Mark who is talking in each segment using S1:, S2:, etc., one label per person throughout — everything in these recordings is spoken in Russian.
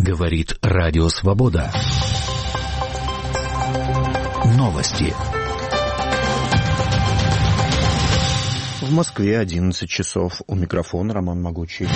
S1: Говорит Радио Свобода. Новости.
S2: В Москве 11 часов. У микрофона Роман Могучий.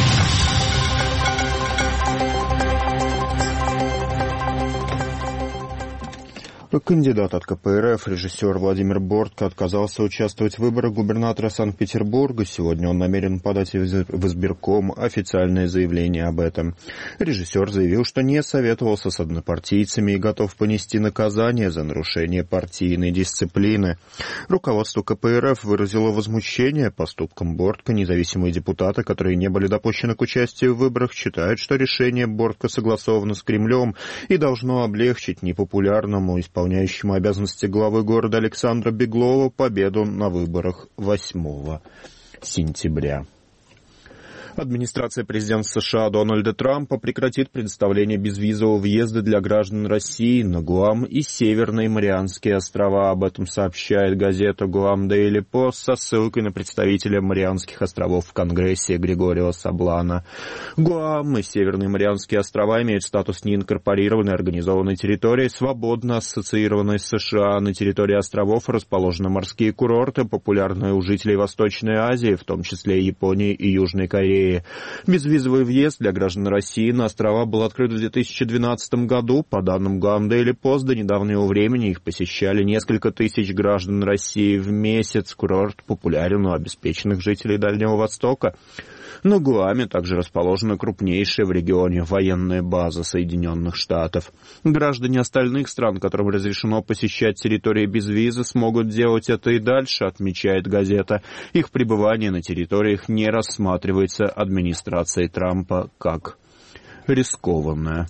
S2: Кандидат от КПРФ, режиссер Владимир Бортко, отказался участвовать в выборах губернатора Санкт-Петербурга. Сегодня он намерен подать в избирком официальное заявление об этом. Режиссер заявил, что не советовался с однопартийцами и готов понести наказание за нарушение партийной дисциплины. Руководство КПРФ выразило возмущение поступком Бортко. Независимые депутаты, которые не были допущены к участию в выборах, считают, что решение Бортко согласовано с Кремлем и должно облегчить непопулярному исполняющему обязанности главы города Александра Беглова победу на выборах 8 сентября. Администрация президента США Дональда Трампа прекратит предоставление безвизового въезда для граждан России на Гуам и Северные Марианские острова. Об этом сообщает газета «Гуам Дейли Пост» со ссылкой на представителя Марианских островов в Конгрессе Григорио Саблана. Гуам и Северные Марианские острова имеют статус неинкорпорированной организованной территории, свободно ассоциированной с США. На территории островов расположены морские курорты, популярные у жителей Восточной Азии, в том числе Японии и Южной Кореи. Безвизовый въезд для граждан России на острова был открыт в 2012 году. По данным Гуам Дейли Пост, до недавнего времени их посещали несколько тысяч граждан России в месяц. Курорт популярен у обеспеченных жителей Дальнего Востока. На Гуаме также расположена крупнейшая в регионе военная база Соединенных Штатов. Граждане остальных стран, которым разрешено посещать территории без визы, смогут делать это и дальше, отмечает газета. Их пребывание на территориях не рассматривается администрацией Трампа как рискованное.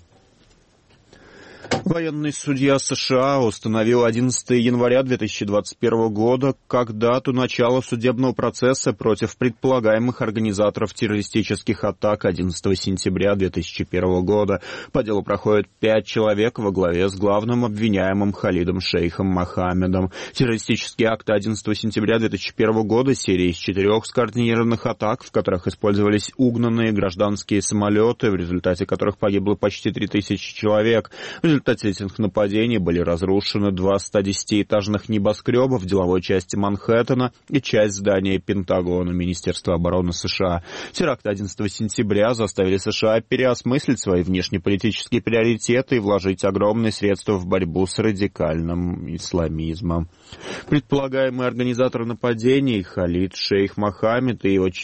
S2: Военный судья США установил 11 января 2021 года как дату начала судебного процесса против предполагаемых организаторов террористических атак 11 сентября 2001 года. По делу проходит 5 человек во главе с главным обвиняемым Халидом Шейхом Мохаммедом. Террористические акты 11 сентября 2001 года — серия из 4 скоординированных атак, в которых использовались угнанные гражданские самолеты, в результате которых погибло почти 3000 человек. В результате этих нападений были разрушены 2 110-этажных небоскреба в деловой части Манхэттена и часть здания Пентагона Министерства обороны США. Теракты 11 сентября заставили США переосмыслить свои внешнеполитические приоритеты и вложить огромные средства в борьбу с радикальным исламизмом. Предполагаемый организатор нападений Халид Шейх Мохаммед и его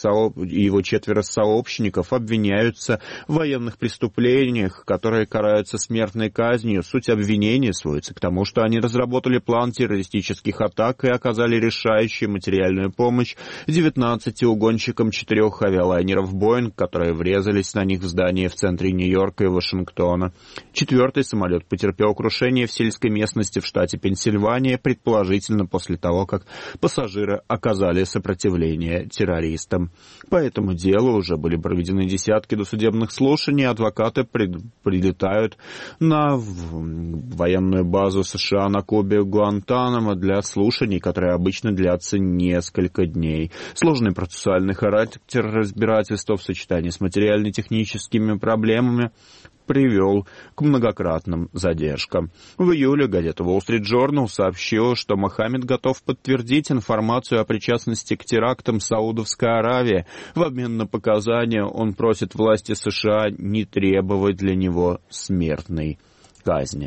S2: 4 сообщников обвиняются в военных преступлениях, которые караются смертной казнью. Суть обвинения сводится к тому, что они разработали план террористических атак и оказали решающую материальную помощь 19 угонщикам 4 авиалайнеров «Боинг», которые врезались на них в здание в центре Нью-Йорка и Вашингтона. 4-й самолет потерпел крушение в сельской местности в штате Пенсильвания, предположительно после того, как пассажиры оказали сопротивление террористам. По этому делу уже были проведены десятки досудебных слушаний, адвокаты прилетают на военную базу США на Кубе Гуантанамо для слушаний, которые обычно длятся несколько дней. Сложный процессуальный характер разбирательства в сочетании с материально-техническими проблемами привел к многократным задержкам. В июле газета Wall Street Journal сообщила, что Мохаммед готов подтвердить информацию о причастности к терактам Саудовской Аравии. В обмен на показания он просит власти США не требовать для него смертной казни.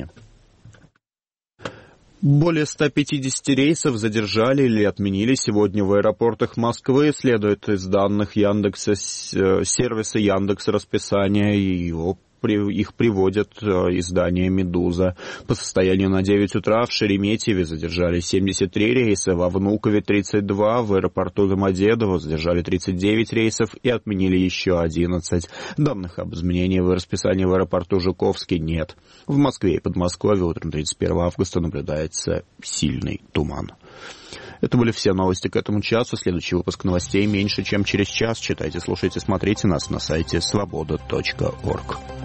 S2: Более 150 рейсов задержали или отменили сегодня в аэропортах Москвы, следует из данных сервиса Яндекс расписания, и их приводят издание «Медуза». По состоянию на 9 утра в Шереметьеве задержали 73 рейса, во Внукове 32, в аэропорту Домодедово задержали 39 рейсов и отменили еще 11. Данных об изменении в расписании в аэропорту Жуковский нет. В Москве и Подмосковье утром 31 августа наблюдается сильный туман. Это были все новости к этому часу. Следующий выпуск новостей меньше, чем через час. Читайте, слушайте, смотрите нас на сайте svoboda.org.